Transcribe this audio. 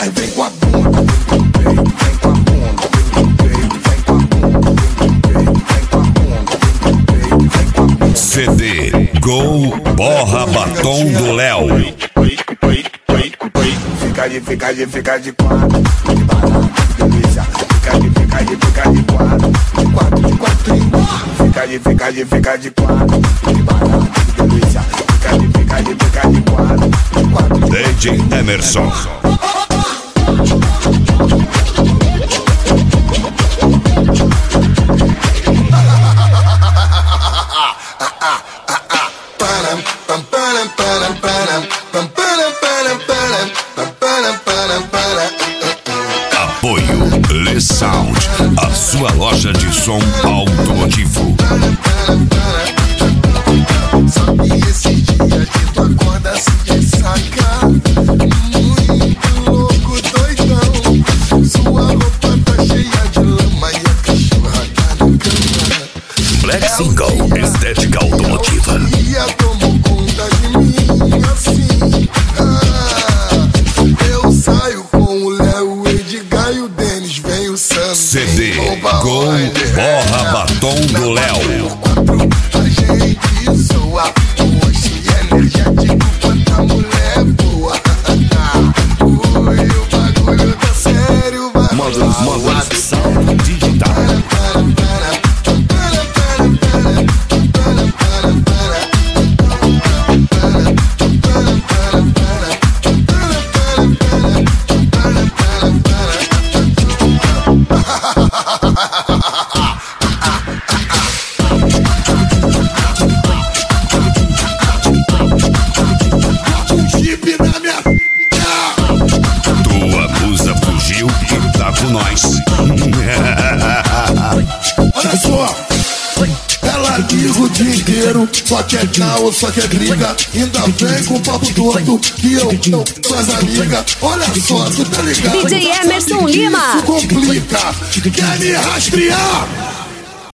Mas vem com a bunda, vem com a bunda, vem com a bunda. CD Gol Borra Batom do Léo. Fica de quatro, de barata, de delícia. Fica de quatro, de quatrinho. Fica de quatro, de barata, de delícia. Fica de quatro, de quatro. DJ Emerson. Apoio Le Sound, a sua loja de som automotivo. Sabe esse dia que tu acorda se ressaca, muito louco, doidão. Sua roupa tá cheia de lama e a cachorra tá na cama. Black Single, estética automotiva. E a tomou conta de mim assim. Eu saio com o Léo, o Edgar e o Denis, vem o Sam. CD Gol Borra Batom do Léo. A gente soa, hoje energético, quanta mulher boa. Oi, o bagulho tá sério, vai. Modo Sound Digital. Tua musa fugiu e tá com nós. Olha só, ela liga o dia inteiro, só quer caô, só quer briga. Ainda vem com o papo torto que eu sou as amigas. Olha só, tu tá ligado? DJ Emerson Lima. Isso complica, quer me rastrear?